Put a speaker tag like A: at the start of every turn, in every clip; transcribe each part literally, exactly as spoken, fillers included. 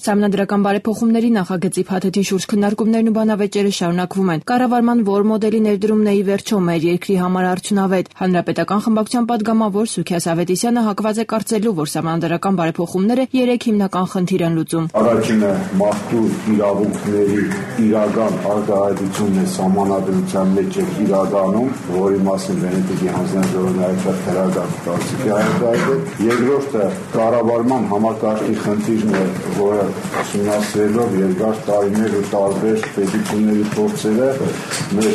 A: Սահմանադրական բարեփոխումների նախագծի փաթեթի շուրջ քննարկումներն ու բանավեճերը շարունակվում են։ Կառավարման որ մոդելի ներդրումն է ի վերջո մեր երկրի համար արդյունավետ։ Հանրապետական խմբակցության պատգամավոր Սուքիաս Ավետիսյանը հակված է կարծելու, որ սահմանադրական բարեփոխումները երեք հիմնական խնդիր են լուծում։
B: Առաջինը մարդու իրավունքների իրական արտահայտությունն է սահմանադրության մեջ իրականում, որի մասին Վենետիկի հանձնաժողովն այդպես քրական կարծիքի հայտարարել։ Երկրորդը կառավարման համակարգի խնդիրն է, որը ուսումնասիրելով երկար տարիներ ու տարբեր պետությունների փորձերը, մեր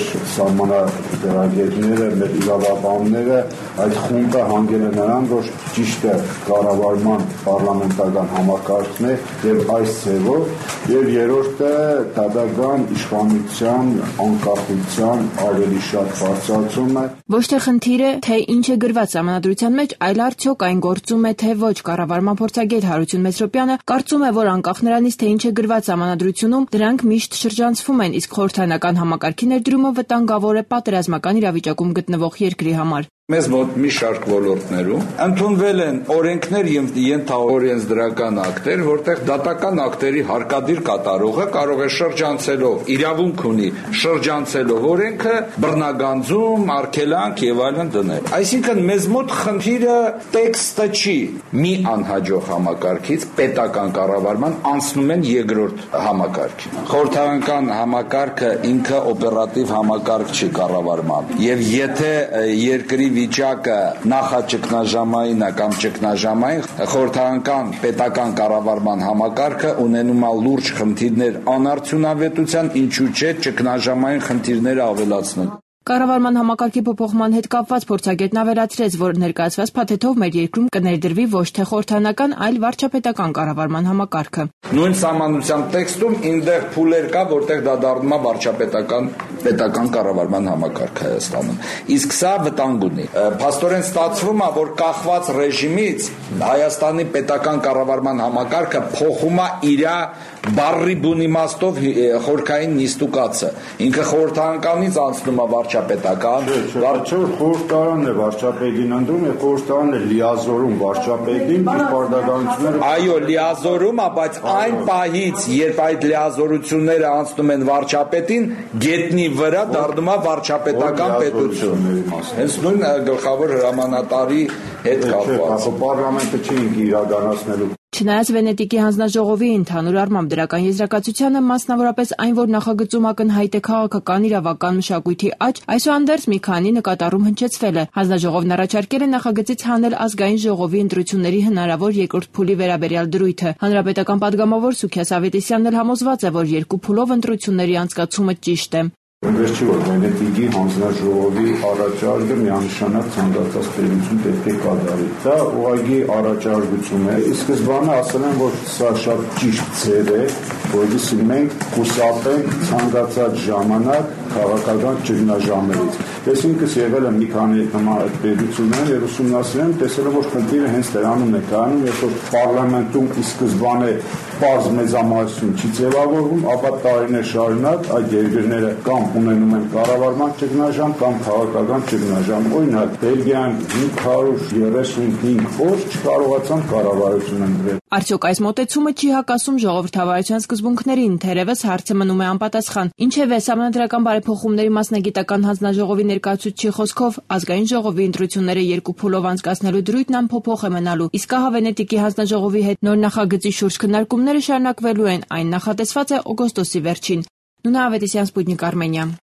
B: սահմանադրագետները, մեր իրավաբանները այդ խումբը հանգել է նրան, որ ճիշտ է կառավարման պարլամենտական համակարգն է եւ այս ձևով, եւ երրորդը դատական իշխանության անկախության ավելի շատ բարձրացումը։
A: Ոչ թե խնդիրը, թե ինչ է գրված սահմանադրության մեջ, այլ արդյոք այն գործում է թե ոչ։ Կառավարման փորձագետ Հարություն Մեծրոպյանը կարծում է, որ անկախ նրանից, թե ինչ է գրված սահմանադրությունում, դրանք միշտ շրջանցվում են, իսկ խորհրդարանական համակարգի ներդրումը վտանգավոր է պատերազմական իրավիճակում գտնվող երկրի համար։
C: Մեզ մոտ մի շարք ոլորտներում ընդունվել են օրենքներ եւ ենթաօրենսդրական ակտեր, որտեղ դատական ակտերի հարկադիր կատարողը կարող է շրջանցելով իրավունք ունի, շրջանցելով օրենքը բռնագանձում, արգելանք եւ այլն դնել։ Այսինքն մեզ մոտ խնդիրը տեքստը չի, մի անհաջող համակարգից պետական կառավարման անցնում են երկրորդ համակարգին։ Խորհրդարանական համակարգը ինքը օպերատիվ համակարգ չի կառավարման եւ եթե երկրի վիճակը նախաճգնաժամային կամ ճգնաժամային խորհրդարանական պետական կառավարման համակարգը ունենում է լուրջ խնդիրներ անարդյունավետության, ինչու՞ չէ ճգնաժամային խնդիրները ավելացնել։
A: Կառավարման համակարգի փոփոխման հետ կապված փորձագետն ավելացրեց, որ ներկայացված փաթեթով մեր երկրում կներդրվի ոչ թե խորհրդարանական, այլ վարչապետական կառավարման համակարգը։
C: Նույն սահմանության տեքստում ինտեղ փուլեր կա, որտեղ դա դառնում է վարչապետական պետական կառավարման համակարգ Հայաստանում։ Իսկ սա վտանգ ունի։ Փաստորեն ստացվում է, որ կախված ռեժիմից Հայաստանի պետական կառավարման համակարգը փոխում է իր բառի բուն իմաստով խորքային նիստուկացը։ Ինքը խորհրդարանականից անցնում է վարչապետական,
B: վարչապետը խորհրդարանն է վարչապետին ընդունում, եւ խորհրդարանն է լիազորում վարչապետին իր պարտականությունները։
C: Այո, լիազորում է, բայց այն պահից, երբ այդ լիազորությունները անցնում են վարչապետին, գետնի վրա դառնում է վարչապետական պետություն։ Հենց նույն գլխավոր հրամանատարի հետ կապված։
B: Պարլամենտը չի իրականացնելու։
A: Չնայած Վենետիկի հանձնաժողովի ընդհանուր առմամբ դրական եզրակացությանը, մասնավորապես այն, որ նախագծում ակնհայտ է քաղաքական իրավական մշակույթի աճ, այսուհանդերձ մի քանի նկատառում հնչեցվել է։ Հանձնաժողովն առաջարկել է նախագծից հանել ազգային ժողովի ընտրությունների հնարավոր երկրորդ փուլի վերաբերյալ դրույթը։ Հանրապետական պատգամավոր Սուքիաս Ավետիսյանն էլ համոզված է, որ երկու փուլով ընտրությունների անցկացումը ճիշտ է։
B: Այնպես չի, որ Վենետիկի հանձնաժողովի առաջարկը միանշանակ ցանկացած պետություն պետք է կատարի։ Դա ուղղակի առաջարկություն է։ Ի սկզբանե ասել են, որ սա շատ ճիշտ ձև է, որովհետեւ մենք խուսափենք ցանկացած ժամանակ քաղաքական ճգնաժամերից։ Ես ինքս եղել եմ մի քանի նման պետություններ եւ ուսումնասիրել եմ, տեսել որ խնդիրը հենց դրանում է կայանում, երբ որ պարլամենտում ի սկզբանե պարզ մեծամասնություն չի ձևավորվում, ապա տարիներ շարունակ այդ երկրները կամ ունենում են կառավարման ճգնաժամ կամ քաղաքական ճգնաժամ։ Օրինակ, Բելգիան հինգ հարյուր երեսունհինգ օր չկարողացան կառավարություն ընտրել։
A: Արդյոք այս մոտեցումը չի հակասում ժողովրդավարության սկզբունքներին, թերևս հարցը մնում է անպատասխան։ Ինչևէ, սահմանադրական բարեփոխումների մասնագիտական հանձնաժողովի ներկայացուցչի խոսքով ազգային ժողովի ընտրությունները երկու փուլով անցկացնելու դրույթն անփոփոխ է մնալու, իսկ ահա Վենետիկի հանձնաժողովի հետ նոր նախագծի շուրջ քննարկումները շարունակվելու են, այն նախատեսված է օգոստոսի վերջին։ Նունա Ավետիսյան, Սպուտնիկ Արմենիա։